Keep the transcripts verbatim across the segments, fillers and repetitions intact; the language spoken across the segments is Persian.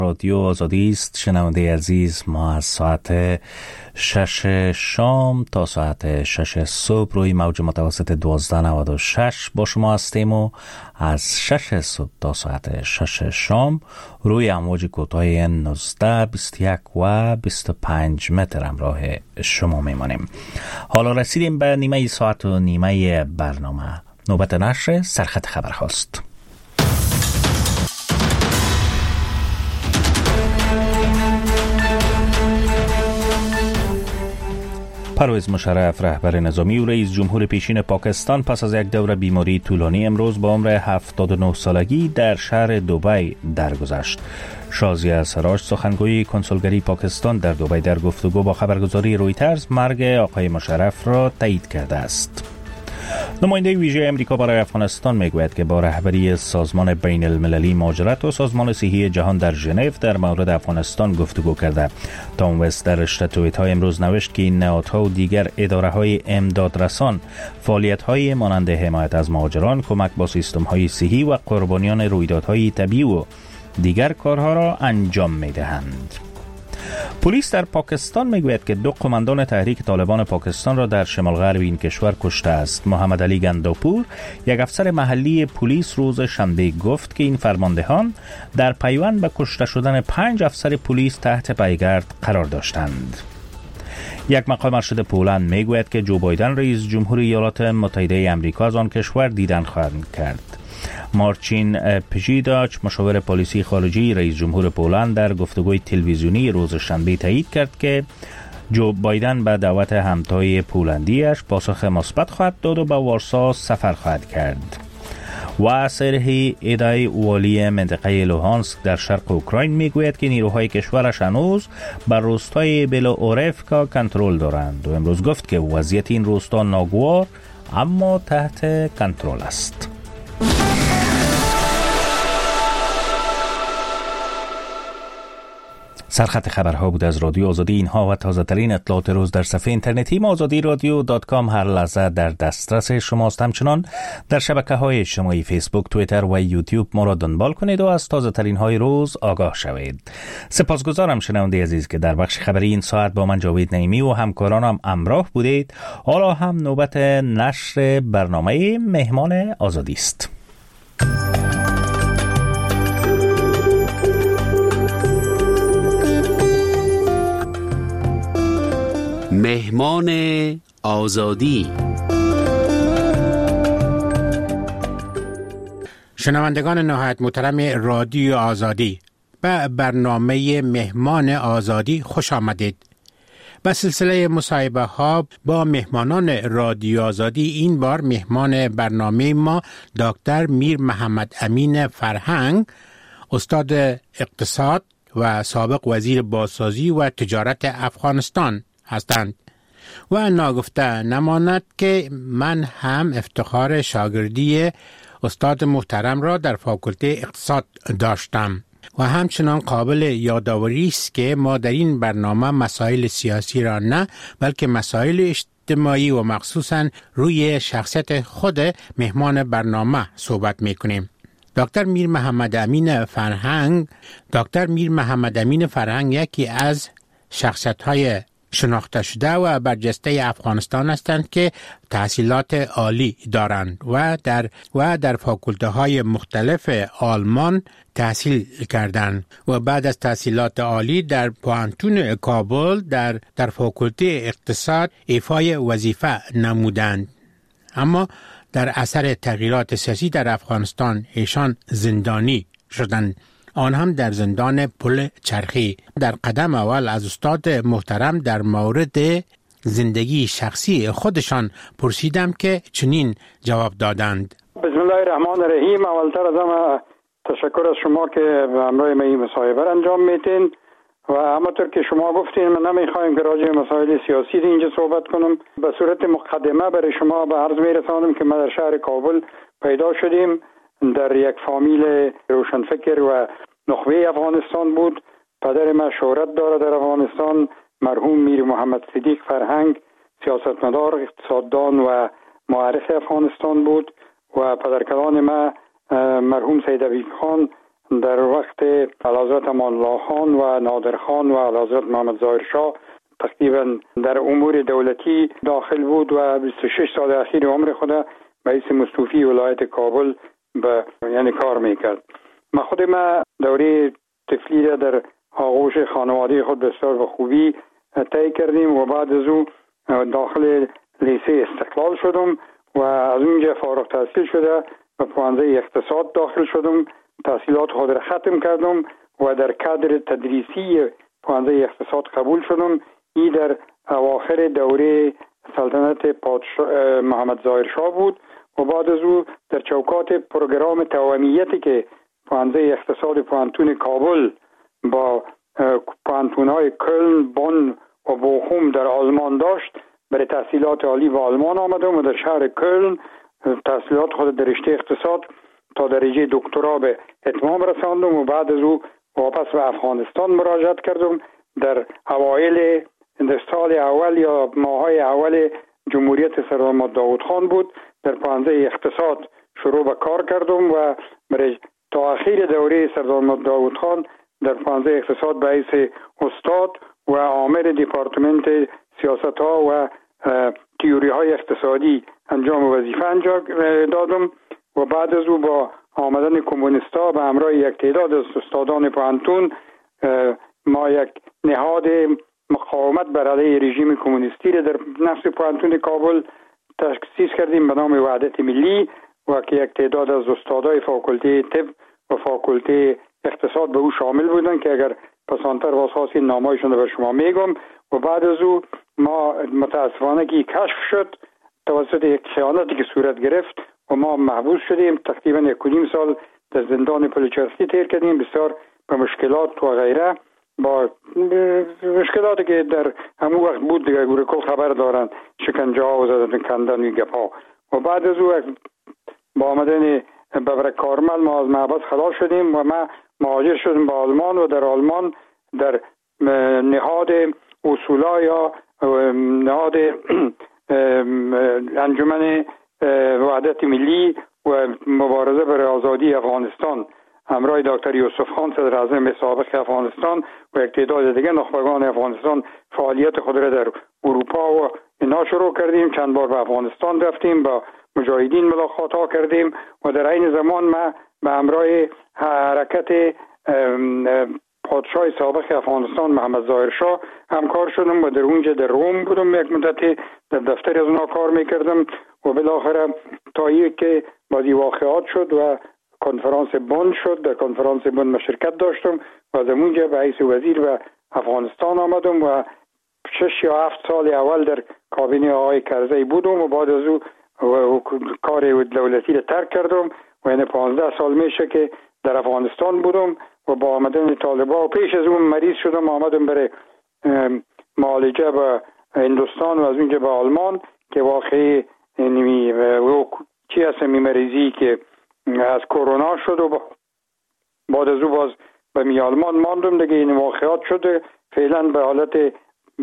رادیو آزادی است. شنونده عزیز، ما از ساعت شش شام تا ساعت شش صبح روی موج متوسط دوازده نود و شش با شما هستیم و از شش صبح تا ساعت شش شام روی امواج کوتاه نوزده، بیست و یک و بیست و پنج متر همراه شما میمانیم. حالا رسیدیم به نیمه ساعت و نیمه برنامه. نوبت نشر سرخط خبر هاست. پرویز مشرف، رهبر نظامی و رئیس جمهور پیشین پاکستان، پس از یک دوره بیماری طولانی امروز با عمر هفتاد و نه سالگی در شهر دبی درگذشت. شازیه سراج، سخنگوی کنسولگری پاکستان در دبی، در گفتگو با خبرگزاری رویترز مرگ آقای مشرف را تایید کرده است. نماینده ویژه امریکا برای افغانستان میگوید که با رهبری سازمان بین المللی مهاجرت و سازمان صحی جهان در ژنو در مورد افغانستان گفتگو کرده. تام وست در رشته توییت‌های امروز نوشت که این نهادها و دیگر اداره‌های امدادرسان فعالیت‌های مانند حمایت از مهاجران، کمک با سیستم‌های صحی و قربانیان رویدادهای طبیعی و دیگر کارها را انجام می‌دهند. پلیس در پاکستان میگوید که دو قماندان تحریک طالبان پاکستان را در شمال غرب این کشور کشته است. محمد علی گنداپور، یک افسر محلی پلیس، روز شنبه گفت که این فرماندهان در پیوند به کشته شدن پنج افسر پلیس تحت پیگرد قرار داشتند. یک مقام ارشد پولند میگوید که جو بایدن رئیس جمهور ایالات متحده آمریکا از آن کشور دیدن خواهد کرد. مارچین پژیداچ، مشاور پالیسی خارجی رئیس جمهور پولند، در گفتگوی تلویزیونی روز شنبه تایید کرد که جو بایدن به دعوت همتای پولندیش پاسخ مثبت خواهد داد و به وارسا سفر خواهد کرد. و سرهی ادای والی منطقه لوهانسک در شرق اوکراین میگوید که نیروهای کشورش هنوز بر روستای بلوارفکا کنترل دارند و امروز گفت که وضعیت این روستا ناگوار اما تحت کنترل است. سرخط خبرها بود از رادیو آزادی. اینها و تازه ترین اطلاعات روز در صفحه اینترنتی ما آزادی رادیو دات کام هر لحظه در دسترس شماست. همچنان در شبکه های اجتماعی فیسبوک، توییتر و یوتیوب ما را دنبال کنید و از تازه ترین های روز آگاه شوید. سپاسگزارم شنونده عزیز که در بخش خبری این ساعت با من جاوید نعیمی و همکارانم همراه بودید. حالا هم نوبت نشر برنامه مهمان آزادی است. مهمان آزادی. شنوندگان نهایت محترم رادیو آزادی، به برنامه مهمان آزادی خوش آمدید. به سلسله مصاحبه ها با مهمانان رادیو آزادی، این بار مهمان برنامه ما دکتر میر محمد امین فرهنگ، استاد اقتصاد و سابق وزیر بازسازی و تجارت افغانستان هستند. و ناگفته نماند که من هم افتخار شاگردی استاد محترم را در فاکولته اقتصاد داشتم و همچنان قابل یادآوری است که ما در این برنامه مسائل سیاسی را نه بلکه مسائل اجتماعی و مخصوصاً روی شخصیت خود مهمان برنامه صحبت میکنیم. دکتر میر محمد امین فرهنگ دکتر میر محمد امین فرهنگ یکی از شخصیت‌های شناخته شده و برجسته افغانستان هستند که تحصیلات عالی دارند و در و در فاکولته های مختلف آلمان تحصیل کردند و بعد از تحصیلات عالی در پوهنتون کابل در در فاکولته اقتصاد ایفای وظیفه نمودند. اما در اثر تغییرات سیاسی در افغانستان ایشان زندانی شدند، آن هم در زندان پل چرخی. در قدم اول از استاد محترم در مورد زندگی شخصی خودشان پرسیدم که چنین جواب دادند. بسم الله الرحمن الرحیم. اولتر از همه تشکر از شما که به همراه ما این مصاحبه را انجام میتین و همونطور که شما گفتین من نمیخوایم که راجع به مسائل سیاسی اینجا صحبت کنم. به صورت مقدمه برای شما به عرض میرسانم که ما در شهر کابل پیدا شدیم، در یک فامیل روشنفکر و نخبه افغانستان بود. پدر من شهرت داره در افغانستان، مرحوم میر محمد صدیق فرهنگ، سیاستمدار، اقتصاددان و معرف افغانستان بود و پدرکلان من مرحوم سید عبید خان در وقت اعلیحضرت امان الله خان و نادر خان و اعلیحضرت محمد ظاهر شاه تقریبا در امور دولتی داخل بود و بیست و شش سال اخیر عمر خود رئیس مستوفی ولایت کابل به یعنی کار میکرد. ما خود ما دوره طفلی را در آغوش خانواده خود بسیار به خوبی طی کردیم و بعد از او داخل لیسه استقلال شدم و از اونجا فارغ التحصیل شده و پوانزه اقتصاد داخل شدم. تحصیلات خود را ختم کردم و در کادر تدریسی پوانزه اقتصاد قبول شدم. این در اواخر دوره سلطنت پادشاه محمد ظاهر شاه بود و بعد از او در چوکات پروگرام توأمیتی که پوانزه اقتصاد پوانتون کابل با پوانتون‌های کلن، بون و بوخوم در آلمان داشت، برای تحصیلات عالی به آلمان آمدم و در شهر کلن تحصیلات خود در رشته اقتصاد تا درجه دکترا به اتمام رساندم و بعد از او واپس به افغانستان مراجعت کردم. در اوایل در سال اول یا ماهای اول جمهوریت سردار محمد داود خان بود. در پانزه اقتصاد شروع به کار کردم و برای تا اخیر دوره سردار محمد داود خان در پانزه اقتصاد به حیث استاد و عامل دیپارتمنت سیاست ها و تیوری های اقتصادی انجام وظیفه انجام دادم و بعد از او با آمدن کمونیستا به همراه یک تعداد از استادان پوانتون ما یک نهاد مقاومت بر علیه رژیم کمونیستی را در نفس پوانتون کابل تأسیس کردیم به نام وحدت ملی و که یک تعداد از استادای فاکولته طب و فاکولته اقتصاد به او شامل بودند که اگر پسانتر واساسی نامایشون به شما میگم. و بعد از او ما متاسفانه که کشف شد توسط یک خیانتی که صورت گرفت و ما محبوس شدیم. تقریبا یک و نیم سال در زندان پلچرخی تیر کردیم، بسیار به مشکلات و غیره، با مشکلاتی که در همون وقت بود دیگه گوره کل خبر دارن، شکنجه ها و زدن کندن و گپ ها. و بعد از او با آمدن ببرک کارمل ما از محبس خلاص شدیم و ما مهاجر شدیم به آلمان و در آلمان در نهاد اصولا یا نهاد انجمن وحدت ملی و مبارزه برای آزادی افغانستان همراه دکتر یوسف خان صدر اعظم سابق افغانستان و یک تعداد دیگه نخبگان افغانستان فعالیت خود را در اروپا و اینا شروع کردیم. چند بار به افغانستان رفتیم، با مجاهدین ملاقات ها کردیم و در این زمان ما به همراه حرکت پادشاه سابق افغانستان محمد ظاهر شاه همکار شدم و در اونجا در روم بودم، یک مدتی در دفتر از اونا کار میکردم و بالاخره تا یک که بعضی واقعات شد و کنفرانس بن شد. در کنفرانس بن ما شرکت داشتم و از اونجا به حیث وزیر به افغانستان آمدم و شش یا هفت سال اول در کابینه آقای کرزی بودم و بعد از او و کار دولتی را ترک کردم و این پانزده سال میشه که در افغانستان بودم و با آمدن طالبا و پیش از اون مریض شدم، آمدم برای معالجه به هندوستان و از اونجا به آلمان که واقعی نمی چی هست می مریضی که از کرونا شد و بعد از او باز به می آلمان ماندم دیگه. این واقعات شده، فعلا به حالت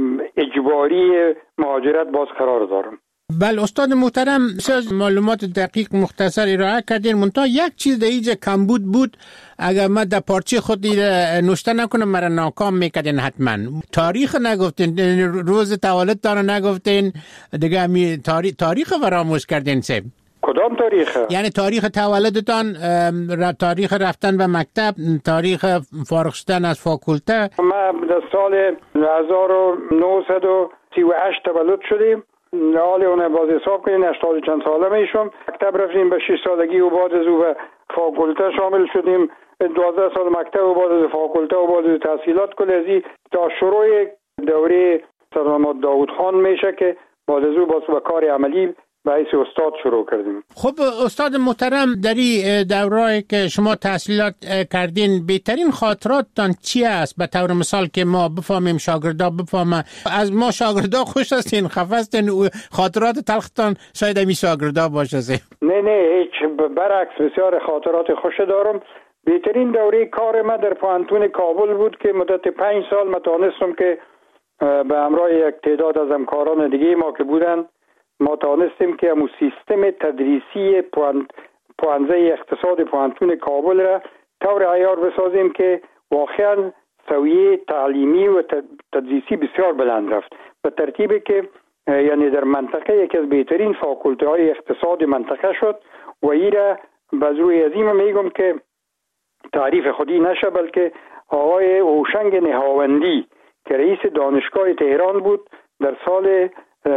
اجباری مهاجرت باز قرار دارم. بله استاد محترم، از معلومات دقیق مختصر ارائه کردین، منتها یک چیز در اینجا کمبود بود، اگر من در پارچه خود نوشته نکنم مرا ناکام میکردین حتما. تاریخ نگفتین، روز تولدتان نگفتین دیگه، می تاریخ تاریخ فراموش کردین. سه کدام تاریخ؟ یعنی تاریخ تولدتان، تاریخ رفتن به مکتب، تاریخ فارغ شدن از فاکولته. ما در سال هزار و نهصد و سی و هشت تولد شدیم. حالی اونه باز حساب کنین هشتاد چند ساله میشم. مکتب رفتیم به شش سالگی و بعد از او به فاکولته شامل شدیم، دوازده سال مکتب و بعد از فاکولته و بعد از تحصیلات کلیزی تا شروع دوره سردار محمد داود خان میشه که بعد از او باز به کار عملی به حیث استاد شروع کردیم. خب استاد محترم، در این دوره‌ای که شما تحصیلات کردین بهترین خاطراتتان چی است؟ به طور مثال که ما بفهمیم، شاگردا بفهمن. از ما شاگردا خوش هستین، خفه هستین، خاطرات تلختان شاید همین شاگردا باشه. نه نه هیچ، برعکس بسیار خاطرات خوش دارم. بهترین دوره کار ما در پوانتون کابل بود که مدت پنج سال ما توانستم که به همراه یک تعداد از همکاران دیگه ما که بودن ما توانستیم که همون سیستم تدریسی پوانزه اقتصاد پوانتون کابل را طور عیار بسازیم که واقعا سویه تعلیمی و تدریسی بسیار بلند رفت، به ترتیبی که یعنی در منطقه یکی از بهترین فاکولته های اقتصاد منطقه شد و ایره باز روی عظیم میگم که تعریف خودی نشه، بلکه آقای اوشنگ نهاوندی که رئیس دانشگاه تهران بود در سال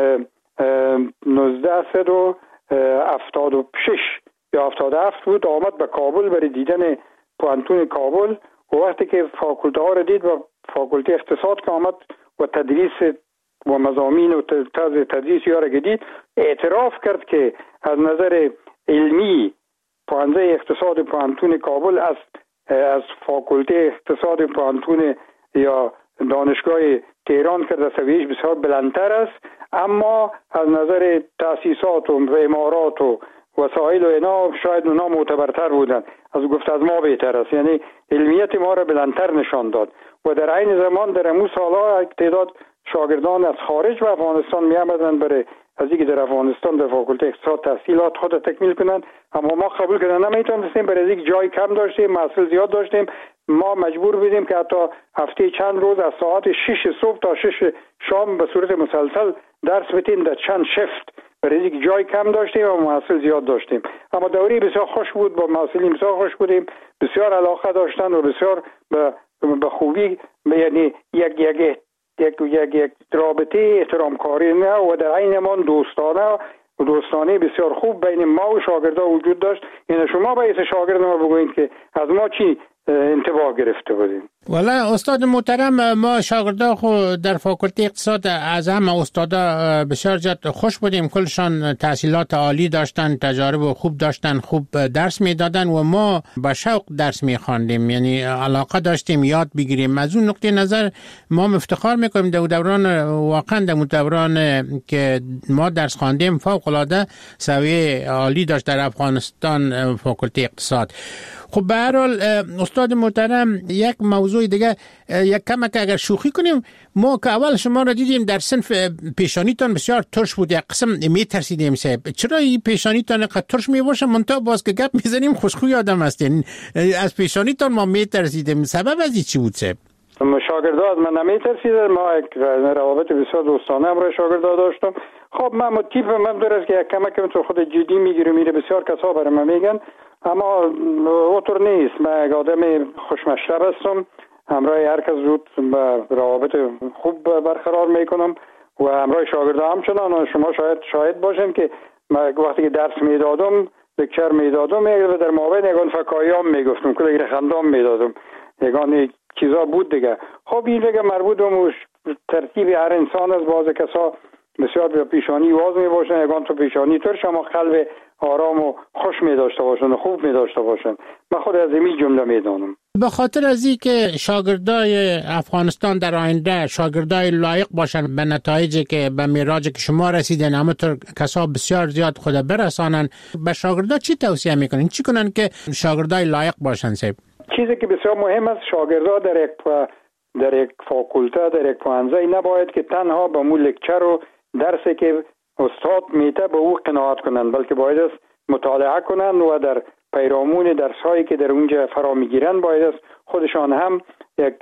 نوزده هفتاد و شش یا هفتاد و هفت بود، آمد به کابل برای دیدن پوانتون کابل و وقتی که فاکولته ها را دید و فاکولته اقتصاد که آمد و تدریس و مضامین و طرز تدریس ها را دید، اعتراف کرد که از نظر علمی پوانزه اقتصاد پوانتون کابل از از فاکولته اقتصاد پوانتون یا دانشگاه تهران کرده سویش بسیار بلندتر است، اما از نظر تأسیسات و امارات و وسایل و اینا شاید اونا معتبرتر بودن، از گفت از ما بهتر است. یعنی علمیت ما را بلندتر نشان داد و در عین زمان در امو سالها تعداد شاگردان از خارج و افغانستان می آمدند برای از اینکه در افغانستان در فاکولته اقتصاد تحصیلات خود تکمیل کنند، اما ما قبول کردن نمیتونستیم، برای اینکه جای کم داشتیم، محصول زیاد داشتیم، ما مجبور بودیم که حتی هفته چند روز از ساعت شش صبح تا شش شام به صورت مسلسل درس بدیم در چند شفت، برای اینکه جای کم داشتیم و محصول زیاد داشتیم. اما دوره بسیار خوش بود، با محصولین بسیار خوش بودیم، بسیار علاقه داشتن و بسیار به به خوبی، یعنی یک یک یک یک یک رابطه احترام کاری نه و در عین زمان دوستانه و دوستانه بسیار خوب بین ما و شاگردا وجود داشت. یعنی شما باید شاگرد ما بگویید که از ما چی انتباه گرفته بودیم. والا استاد محترم، ما شاگردا خود در فاکولته اقتصاد از همه استادا بسیار زیاد خوش بودیم، کلشان تحصیلات عالی داشتن، تجارب خوب داشتن، خوب درس میدادن و ما با شوق درس میخواندیم، یعنی علاقه داشتیم یاد بگیریم. از اون نقطه نظر ما افتخار میکنیم در دوران، واقعا در دوران که ما درس خواندیم فوق العاده سویه عالی داشت در افغانستان فاکولته اقتصاد. خب به هر حال استاد محترم، یک موضوع دیگه یک کم که اگر شوخی کنیم، ما که اول شما را دیدیم در صنف پیشانیتان بسیار ترش بود، یک قسم می ترسیدیم صاحب چرا این پیشانیتان اینقدر ترش می باشه، منتها باز که گپ میزنیم خوشخوی آدم هستین، از پیشانیتان ما می ترسیدیم، سبب از این چی بود صاحب؟ شاگردا از من نمی ترسیدن، ما یک روابط بسیار دوستانه هم را شاگردا داشتم. خب من تیپ من درست که یک کم که تو خود جدی میگیره میره، بسیار کسا برای من میگن، اما اوتر نیست. من یک آدم خوشمشرب هستم، همراه هر کس زود به روابط خوب برقرار میکنم و همراه شاگردا همچنان. و شما شاید شاهد باشین که من وقتی که درس میدادم، لکچر میدادم، در مابین یگان فکایام میگفتم، کلی خندام میدادم، یگان چیزا بود دیگه. خب این دیگه مربوط به ترتیب هر انسان است. بعض کسا بسیار به پیشانی واز می باشن، یگان تو پیشانی تر شما قلب آرام و خوش می داشته باشن و خوب می داشته باشن. من خود از این جمله می دانم. به خاطر از این که شاگردای افغانستان در آینده شاگردای لایق باشن به نتایجی که به میراجی که شما رسیدن، همونطور کسا بسیار زیاد خود برسانن، به شاگردا چی توصیه میکنین؟ چی کنن که شاگردای لایق باشن صاحب؟ چیزی که بسیار مهم است، شاگردا در یک در یک فاکولته، در یک پوانزه نباید که تنها به مو لکچر و درسی که استاد میته به او قناعت کنند، بلکه باید است مطالعه کنند و در پیرامون درسایی که در اونجا فرا میگیرند باید است خودشان هم یک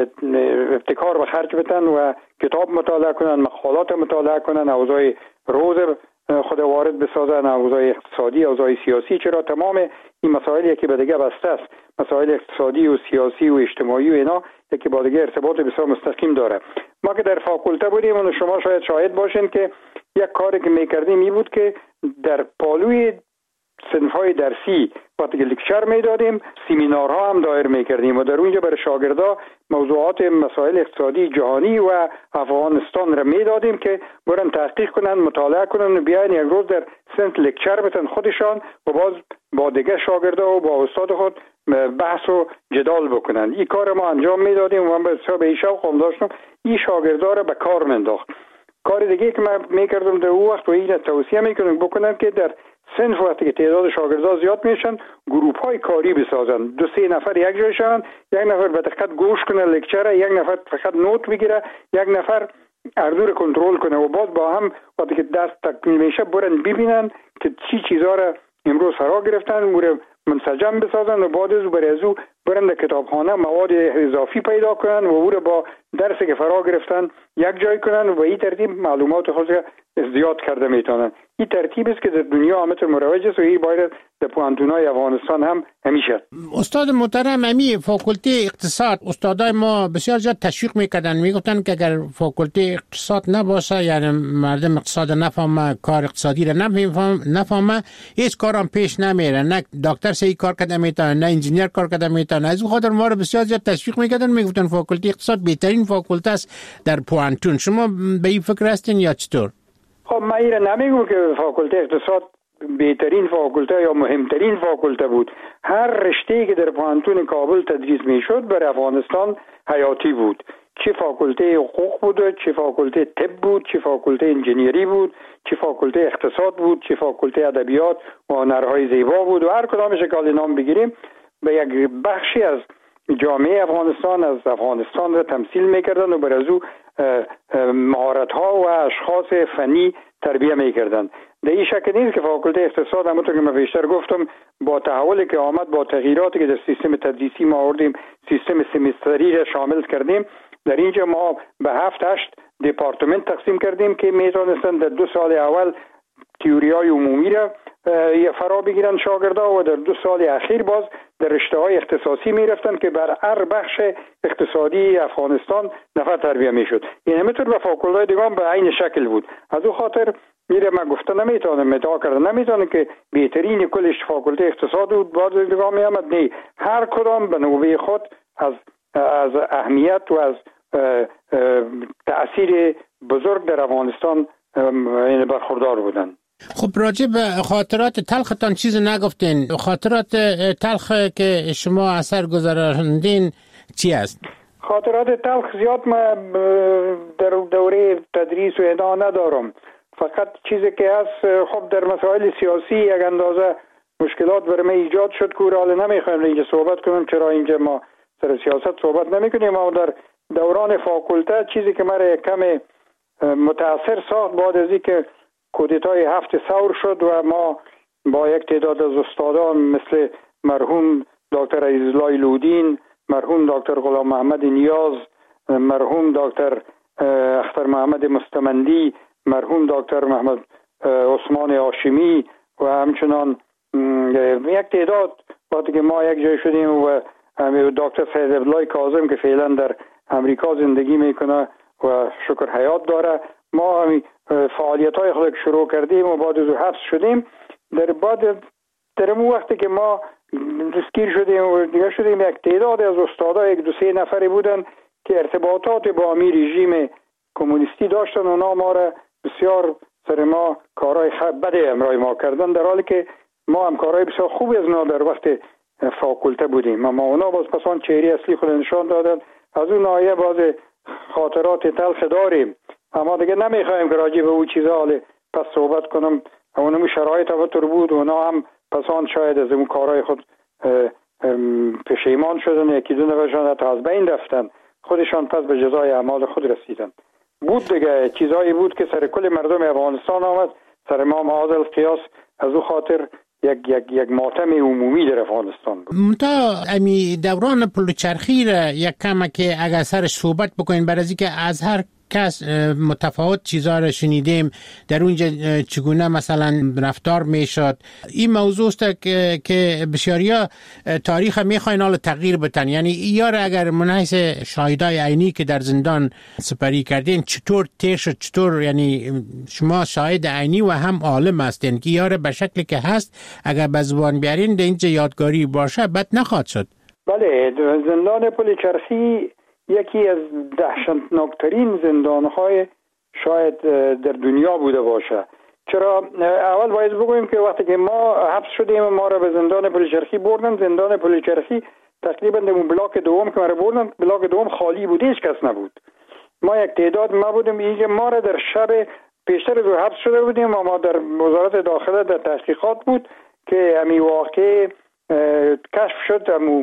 ابتکار به خرج بدن و کتاب مطالعه کنند، مقالات مطالعه کنند، اوضاع روز خود وارد بسازن، اوضاع اقتصادی، اوضاع سیاسی، چرا تمام این مسائلی که به دیگه بسته است، مسائل اقتصادی و سیاسی و اجتماعی و اینا که با دیگه ارتباط بسیار مستقیم داره. ما که در فاکولته بودیم و شما شاید شاهد باشین که یک کاری که میکردیم این بود که در پالوی صنف‌های درسی وقتی که لکچر میدادیم، سمینارها هم دایر میکردیم و در اونجا برای شاگردا موضوعات مسائل اقتصادی جهانی و افغانستان را میدادیم که برن تحقیق کنن، مطالعه کنن و بیاین یک روز در صنف لکچر بتن خودشان و باز با دیگه شاگردا و با استاد خود بحث و جدال بکنن. این کار ما انجام میدادیم و من بسیار به این شوق هم داشتم این شاگردا را به کار منداخت. کار دیگه که من میکردم در اون وقت و این توصیه میکنم بکنم که در صنف وقتی که تعداد شاگردا زیاد میشن، گروپ های کاری بسازن، دو سه نفر یک جای شون، یک نفر به دقت گوش کنه لکچر، یک نفر فقط نوت بگیره، یک نفر اردور کنترل کنه و باز با هم وقتی که درس تکمیل میشه برن ببینن که چی چیزا را امروز فرا گرفتن، منسجم بسازن و بعد از او برای از او برن در کتابخانه مواد اضافی پیدا کنن و او را با درسی که فرا گرفتن یک جای کنن و به این ترتیب معلومات خود زیاد کرده میتونن. این ترتیب است که در دنیا همه طور مروج است و این باید در پوهنتون‌های افغانستان هم همیشه. استاد محترم، امی فاکولته اقتصاد استادای ما بسیار زیاد تشویق میکردن، میگفتن که اگر فاکولته اقتصاد نباشه یعنی مردم اقتصاد نفهمه، کار اقتصادی را نفهمه، هیچ کارم پیش نمیره، نه دکتر صحیح کار کرده میتونه نه انجینیر کار کرده میتونه. از اون خاطر ما رو بسیار زیاد تشویق میکردن، میگفتن فاکولته اقتصاد بهترین فاکولته است در پوهنتون. شما به این فکر هستین یا چطور؟ خب من این نمیگم که فاکولته اقتصاد بهترین فاکولته یا مهمترین فاکولته بود. هر رشته‌ای که در پوهنتون کابل تدریس میشد بر افغانستان حیاتی بود. چه فاکولته حقوق بود، چه فاکولته طب بود، چه فاکولته انجینیری بود، چه فاکولته اقتصاد بود، چه فاکولته ادبیات و هنرهای زیبا بود و هر کدامش که نام بگیریم به یک بخشی از جامعه افغانستان از افغانستان را تمثیل میکردن و بر از او مهارت‌ها و اشخاص فنی تربیت میکردن. در این شک نیست که فاکولته اقتصاد همونطور که من بیشتر گفتم با تحولی که آمد، با تغییراتی که در سیستم تدریسی ما آوردیم، سیستم سمستری را شامل کردیم، در اینجا ما به هفت هشت دپارتمنت تقسیم کردیم که میتونستن در دو سال اول تئوری‌های عمومی را فرا بگیرن شاگردا و در دو سال اخیر باز در رشته‌های اختصاصی میرفتن که بر هر بخش اقتصادی افغانستان نفر تربیت میشد. این همینطور به فاکولته‌های دیگه به عین شکل بود. از اون خاطر میره من گفتن نمیتونم مدعا کردن نمیتونم که بهترین کلش فاکولته اقتصاد بود، بعد دیگه میامد نه، هر کدام به نوبه خود از از اهمیت و از تأثیر بزرگ در افغانستان این برخوردار بودن. خب راجع به خاطرات تلختان چیز نگفتین. خاطرات تلخ که شما اثر گذراندین چی است؟ خاطرات تلخ زیاد ما در دوره تدریس و اینا ندارم. فقط چیزی که هست، خب در مسائل سیاسی یک اندازه مشکلات برای من ایجاد شد که حالا نمیخوایم اینجا صحبت کنم، چرا اینجا ما سر سیاست صحبت نمیکنیم. اما در دوران فاکولته چیزی که مرا کم متاثر ساخت بعد از اینکه کودتای هفت ثور شد و ما با یک تعداد از استادان مثل مرحوم دکتر عزیزالله لودین، مرحوم دکتر غلام محمد نیاز، مرحوم دکتر اختر محمد مستمندی، مرحوم دکتر محمد عثمان هاشمی و همچنان یک تعداد وقتی که ما یک جای شدیم و دکتر سید عبدالله کاظم که فعلا در امریکا زندگی میکنه و شکر حیات داره، ما فعالیت های خود شروع کردیم و بعد از حبس شدیم. در بعد در اون وقتی که ما دستگیر شدیم و دیگه شدیم، یک تعداد از استادا یک دو سه نفری بودن که ارتباطات با امی رژیم کمونیستی داشتن و اونا ما را بسیار سر ما کارهای بده امرای ما کردن، در حالی که ما هم کارهای بسیار خوبی از اونا در وقت فاکولته بودیم. اما اونا باز پسان چهره اصلی خود نشان دادن. از اون ناحیه باز خاطرات تلخ داریم، اما دیگه نمیخوایم که راجع به او چیزا حالا پس صحبت کنم. اونم شرایط همونطور بود و اونا هم پسان شاید از اون کارهای خود پشیمان شدن، یکی دو نفرشان حتی از بین رفتن، خودشان پس به جزای اعمال خود رسیدن. بود دیگه چیزایی بود که سر کل مردم افغانستان آمد، سر ما معاذ القیاس از او خاطر یک یک یک ماتم عمومی در افغانستان بود. منتها امی دوران پلوچرخی را یک کم که اگر سرش صحبت بکنین، برای اینکه از هر کس متفاوت چیزا رو شنیدیم در اونجا چگونه مثلا رفتار میشد. این موضوع است که که بسیاریا تاریخ میخواین حالا تغییر بدن، یعنی یار اگر منحیث شاهدای عینی که در زندان سپری کردین چطور تیر شد، چطور یعنی شما شاهد عینی و هم عالم هستین که یار به شکلی که هست اگر به زبان بیارین در اینجا یادگاری باشه بد نخواهد شد. بله، زندان پلوچرخی یکی از دهشتناکترین زندانهای شاید در دنیا بوده باشه. چرا؟ اول باید بگویم که وقتی که ما حبس شدیم ما را به زندان پلوچرخی بردن. زندان پلوچرخی تقریبا در بلاک دوم که ما را بردن، بلاک دوم خالی بود، هیچ کس نبود. ما یک تعداد ما بودیم اینجا. ما را در شب پیشتر از حبس شده بودیم و ما در وزارت داخله در تحقیقات بود که امی واقع کشف شد، امو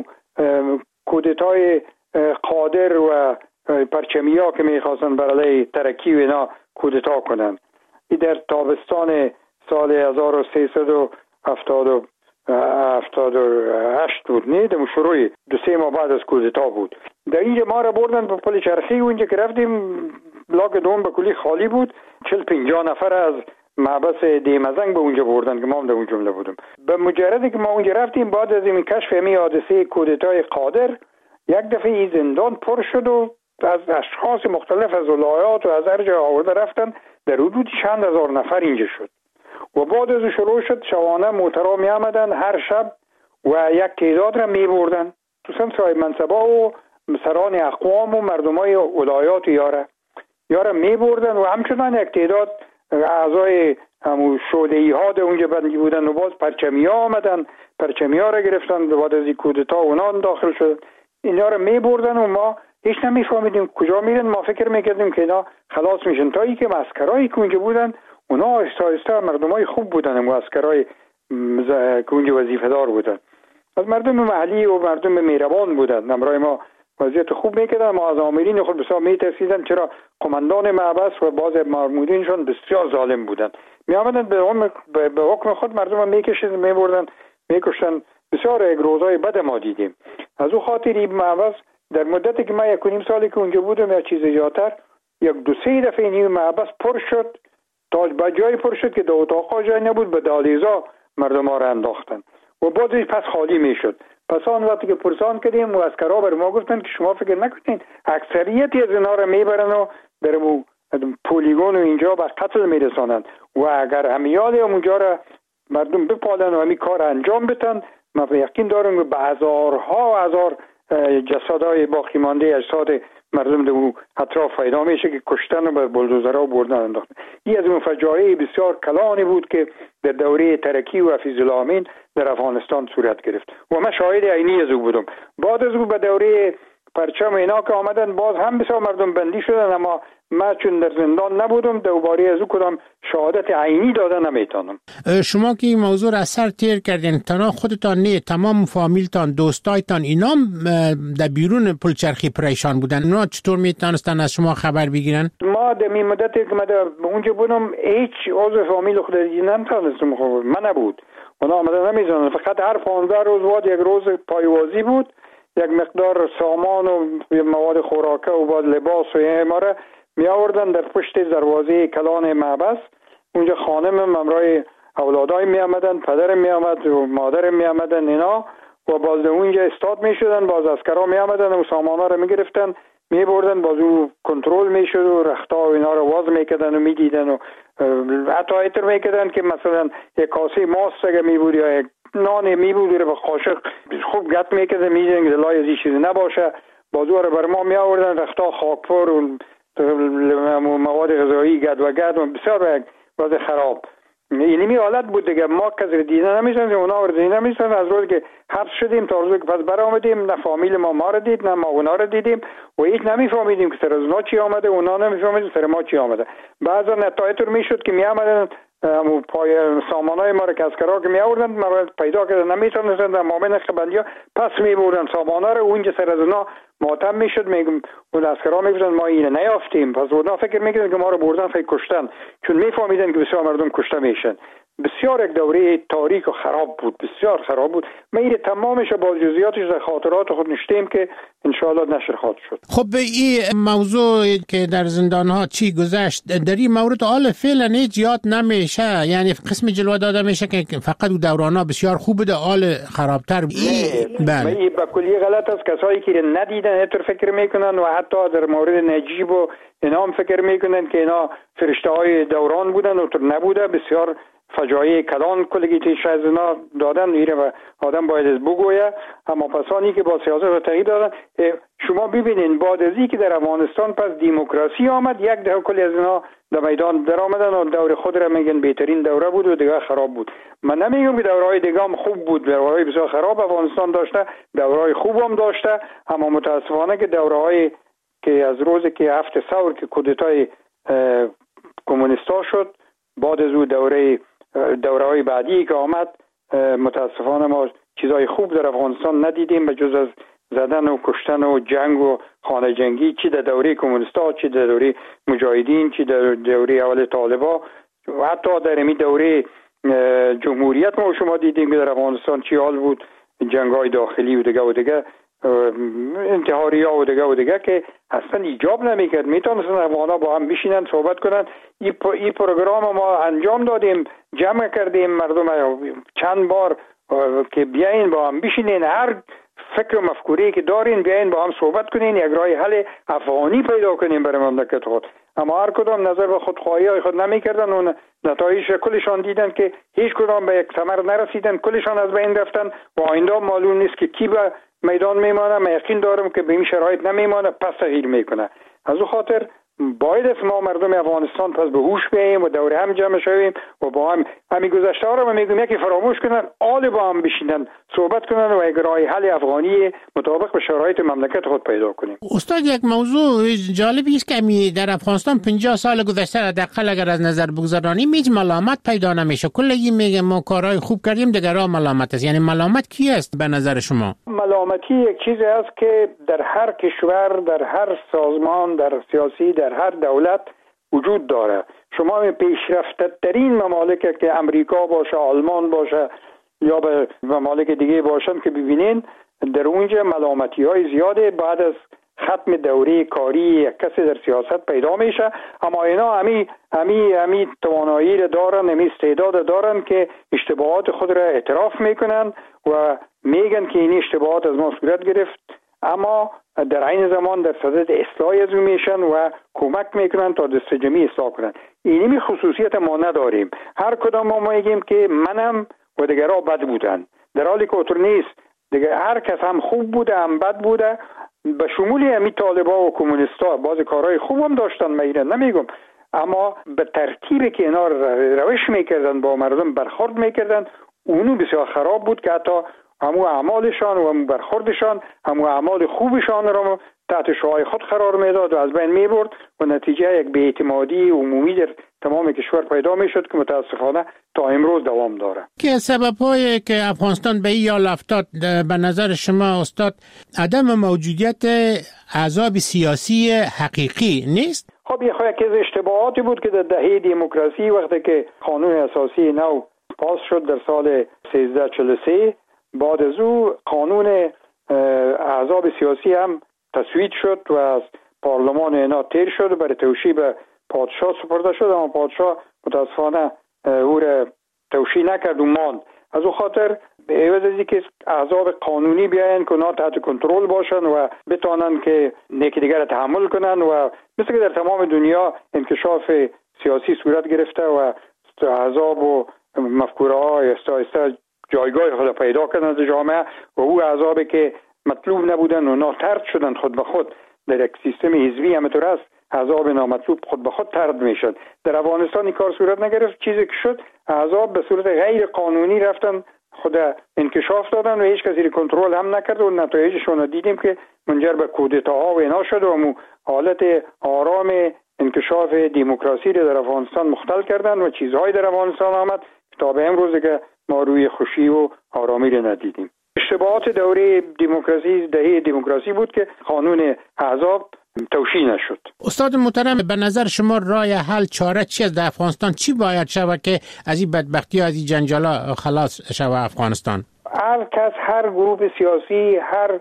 کودتای قادر و پرچمیا که میخواستن برای ترکی و اینا کودتا کنن. این در تابستان سال هزار و سیصد و هفتاد و هفتاد و هشت بود، نه در شروع دو سه ماه بعد از کودتا بود. در اینجا ما را بردن به پل چرخی و اونجا که رفتیم بلاک دوم به کلی خالی بود. چل پنجاه نفر از محبس دیمزنگ به اونجا بردن که ما هم در اون جمله بودم. به مجردی که ما اونجا رفتیم بعد از این کشف می حادثه کودتای قادر یک دفعه این زندان پر شد و از اشخاص مختلف از ولایات و از هر جا آورده رفتن، در حدود چند هزار نفر اینجا شد و بعد از شروع شد شبانه موترها می آمدن هر شب و یک تعداد را می بردن، خصوصا صاحب منصبا و سران اقوام و مردمای ولایات یاره یاره می بردن و همچنان یک تعداد اعضای همون شوده‌ای ها در اونجا بندی بودن و باز پرچمی ها آمدن، پرچمی ها را گرفتن. بعد از این کودتا اونا داخل شد، اینا را می بردن و ما هیچ نمی فهمیدیم کجا میرن. ما فکر میکردیم که اینا خلاص میشن تا ای که عسکرایی که اونجا بودن اونا آهسته آهسته مردمای خوب بودن و عسکرای که اونجا وظیفه دار بودن، از مردم محلی و مردم مهربان بودن، همراه ما وضعیت خوب میکردن. ما از آمرین خود بسیار میترسیدن، چرا قماندان معبس و بعض مامورینشون بسیار ظالم بودن، می آمدن به, به حکم خود مردم هم میکشیدن میبردن میکشتن. بسیار یک روزای بد ما دیدیم. از او خاطر این معبس در مدتی که من یک و نیم سالی که اونجا بودم یا چیز زیادتر یک دو سه دفعه این معبس پر شد تا به جای پر شد که در اتاقا جای نبود، به دالیزا مردم ها را انداختن و بعد پس خالی میشد. پس آن وقتی که پرسان کردیم و عسکرها بر ما گفتن که شما فکر نکنین اکثریتی از اینا را میبرن و در پولیگون و اینجا به قتل میرسانند و اگر همیال اونجا را مردم بپالن و همی کار انجام بدن، ما یقین دارم که به هزارها و هزار جسدهای باقی مانده اجساد مردم در اطراف پیدا میشه که کشتن و به بلدوزرها بردن انداختن. این از اون فجایع بسیار کلانی بود که در دوره ترکی و حفیظ الله امین در افغانستان صورت گرفت و من شاهد عینی از او بودم. بعد از او به دوره پرچم اینا که آمدن باز هم بسیار مردم بندی شدن، اما من چون در زندان نبودم دوباره از او کدام شهادت عینی داده نمیتونم. شما که این موضوع را سر تیر کردین، تنها خودتان نه تمام فامیلتان دوستایتان اینا در بیرون پلچرخی پریشان بودن، اونا چطور میتونستن از شما خبر بگیرن؟ ما در این مدتی که من اونجا بودم هیچ عضو فامیل خود نمیتونستم خبر من نبود، اونا آمدن نمیزنن. فقط هر پانزده روز بعد یک روز پایوازی بود، یک مقدار سامان و مواد خوراکه و بعد لباس و اینا را می آوردن در پشت دروازه کلان معبس. اونجا خانمم همراه اولادای می آمدن، پدرم می آمد و مادرم می آمدن اینا و باز اونجا استاد می شدن، باز عسکرها می آمدن و سامانا را می گرفتن می بردن، باز او کنترل می شد و رختا و اینا را واز می کردن و می دیدن و حتی ایتر می کردن که مثلا یک کاسه ماست اگه می بود یا یک نان می بود رو به قاشق خوب گت می کردن می دیدن که دلای از این چیزی نباشه، باز او را بر ما می آوردن رختا خاکپور و مواد غذایی گد و گد و بسیار وضع خراب. اینمی حالت بود دیگه. ما کسی دیدن نمیشن، اونا رو دیدن نمیشن. از روزی که حبس شدیم تا روزی که پس برآمدیم نه فامیل ما ما رو دید نه ما اونا رو دیدیم و هیچ نمیفهمیدیم که سر از اونا چی آمده، اونا نمیفهمیدیم سر ما چی آمده. بعضا نتایج میشد که میآمدن همون پای سامانای ما رو که اسکرها که می آوردن ما پیدا کردن نمیتونستن در مامن خبندیا پس می بردن سامانا رو. اونجا سر از اونا ماتم میشد، میگم اون اسکرها میگفتن ما اینو نیافتیم، پس اونا فکر میکردن که ما رو بردن خیلی کشتن، چون میفهمیدن که بسیار مردم کشته میشن. بسیار یک دوره تاریک و خراب بود، بسیار خراب بود. ما این تمامش با جزئیاتش در خاطرات خود نشتیم که انشاءالله نشر خواهد شد. خب این موضوع که در زندان ها چی گذشت در این مورد حال فعلا هیچ یاد نمیشه، یعنی قسم جلوه داده میشه که فقط دوران ها بسیار خوب بوده حال خرابتر. بله این با کلی غلط است. کسایی که ندیدن اینطور فکر میکنن و حتی در مورد نجیب و اینا هم فکر میکنن که اینا فرشته های دوران بودن و تو نبوده. بسیار فجایع کلان کلگی تیش از اینا دادن، ایره و آدم باید از بگویه. اما پسانی که با سیاست و تغییر دادن، شما ببینین بعد از این که در افغانستان پس دیموکراسی آمد یک ده کلی از اینا در میدان در آمدن و دور خود را میگن بهترین دوره بود و دیگه خراب بود. من نمیگم که دورهای دیگه هم خوب بود، دورهای بسیار خراب افغانستان داشته، دورهای خوب هم داشته، اما متاسفانه که دورهای که از روزی که هفت ثور که کودتای کمونیستا شد، بعد از او دوره دوره‌های بعدی که آمد متاسفانه ما چیزای خوب در افغانستان ندیدیم به جز از زدن و کشتن و جنگ و خانه جنگی، چی در دوره کمونیستا، چی در دوره مجاهدین، چی در دوره اول طالبا و حتی در این دوره جمهوریت ما شما دیدیم که در افغانستان چی حال بود، جنگ‌های داخلی و دیگه و دیگه انتحاری‌ها و دیگه و دیگه که اصلا ایجاب نمی‌کرد. میتونستن افغان‌ها با هم بشینن صحبت کنن. این این پروگرام ما انجام دادیم، جمع کردیم مردم چند بار که بیاین با هم بشینین، هر فکر و مفکوری که دارین بیاین با هم صحبت کنین، یک راه حل افغانی پیدا کنین برای مملکت خود. اما هر کدام نظر به خودخواهی های خود نمی‌کردن و نتایج کلشان دیدن که هیچ کدام به یک ثمر نرسیدن، کلشان از بین رفتن و آینده معلوم نیست که کی به میدان میمانه. من یقین دارم که به این شرایط نمیمانه، پس تغییر میکنه. از اون خاطر باید ما مردم افغانستان پس به هوش بیاییم و دور هم جمع شویم و با هم همین گذشته ها رو میگم یکی فراموش کنن، آل با هم بشینن صحبت کنن و یک راه حل افغانی مطابق به شرایط مملکت خود پیدا کنیم. استاد، یک موضوع جالبی است که در افغانستان پنجاه سال گذشته حداقل اگر از نظر بگذرانیم هیچ ملامت پیدا نمیشه. کلی میگه ما کارهای خوب کردیم، دیگرها ملامت است. یعنی ملامت کی است به نظر شما؟ ملامتی یک چیزی است که در هر کشور، در هر سازمان، در سیاسی، در هر دولت وجود داره. شما پیشرفته ترین ممالک که امریکا باشه، آلمان باشه یا به ممالک دیگه باشن که ببینین در اونجا ملامتی های زیاده بعد از ختم دوره کاری یک کسی در سیاست پیدا میشه. اما اینا همی همی همی توانایی را دارن، همی استعداد دارن که اشتباهات خود را اعتراف میکنن و میگن که این اشتباهات از ما صورت گرفت، اما در عین زمان در صدد اصلاح از اون میشن و کمک میکنن تا دست جمعی اصلاح کنن. اینمی خصوصیت ما نداریم. هر کدام ما میگیم که منم و دیگرها بد بودن، در حالی که اونطور نیست. دیگه هر کس هم خوب بوده هم بد بوده، به شمولی همی طالبا و کمونیستا بعضی کارهای خوب هم داشتن، میرن نمیگم، اما به ترتیبی که اینا روش میکردن با مردم برخورد میکردن اونو بسیار خراب بود که حتی همو اعمالشان و همو برخوردشان، همو اعمال خوبشان را تحت شعاع خود قرار میداد و از بین میبرد و نتیجه یک بی‌اعتمادی عمومی در تمام کشور پیدا میشد که متاسفانه تا امروز دوام داره. که سبب‌هایی که افغانستان به این حال افتاد به نظر شما استاد عدم موجودیت احزاب سیاسی حقیقی نیست؟ خب یه خواهی که اشتباهاتی بود که در دهه دموکراسی وقتی که قانون اساسی نو پاس شد در سال سیزده چهل و سه، بعد از او قانون احزاب سیاسی هم تصویب شد و از پارلمان اینا تیر شد و برای توشیح به پادشاه سپرده شد، اما پادشاه متاسفانه او را توشیح نکرد و ماند. از او خاطر به عوض از اینکه احزاب قانونی بیاین که اونا تحت کنترل باشن و بتونن که یکی دیگر تحمل کنن و مثل که در تمام دنیا انکشاف سیاسی صورت گرفته و احزاب و مفکوره های آهسته جایگاه خود پیدا کردن در جامعه و او احزابی که مطلوب نبودن و اونا طرد شدن خود به خود در یک سیستم حزبی همینطور است، احزاب نامطلوب خود به خود طرد میشد. در افغانستان این کار صورت نگرفت. چیزی که شد احزاب به صورت غیر قانونی رفتن خود انکشاف دادن و هیچ کسی کنترل هم نکرد و نتایجشون رو دیدیم که منجر به کودتاها و اینا شد و حالت آرام انکشاف دموکراسی رو در افغانستان مختل کردن و چیزهایی در افغانستان آمد تا به امروز که ما روی خوشی و آرامی رو ندیدیم. اشتباهات دوره دموکراسی دهه دموکراسی بود که قانون احزاب توشیح نشد. استاد محترم، به نظر شما راه حل چاره چی است در افغانستان؟ چی باید شود که از این بدبختی از این جنجالا خلاص شود افغانستان؟ هر کس، هر گروه سیاسی، هر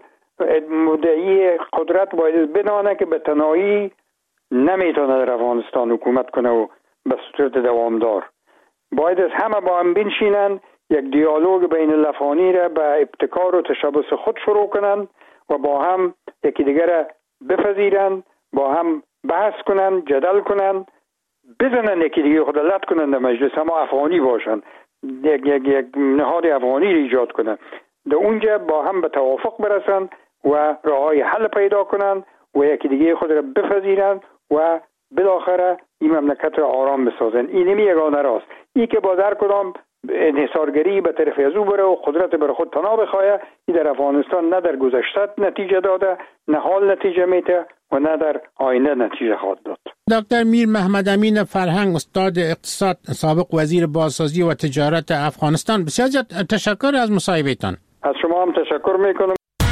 مدعی قدرت باید بدانه که به تنهایی نمیتونه در افغانستان حکومت کنه و به صورت دوامدار. باید از همه با هم بنشینن، یک دیالوگ بین الافغانی را به ابتکار و تشبث خود شروع کنن و با هم یکی دیگر بپذیرن، با هم بحث کنن، جدل کنن، بزنن یکی دیگر خود لط کنن در مجلس، اما افغانی باشن، یک یک یک نهاد افغانی را ایجاد کنن، در اونجا با هم به توافق برسن و راههای حل پیدا کنن و یکی دیگر خود را بپذیرن و بالاخره این مملکت را آرام بسازن. این نمی یگانه راست. این که با در کدام انحصارگری به طرف از او بره و قدرت بر خود پناه بخواه، این در افغانستان نه در گذشته نتیجه داده، نه حال نتیجه میده و نه در آینده نتیجه خواهد داد. دکتر میر محمد امین فرهنگ، استاد اقتصاد، سابق وزیر بازسازی و تجارت افغانستان، بسیار تشکر از مصاحبهتان. از شما هم تشکر میکنم.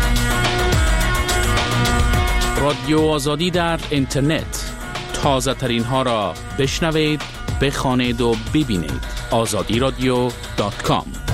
رادیو آزادی در اینترنت، تازه ترین ها را بشنوید، بخوانید و ببینید. آزادی رادیو دات کام.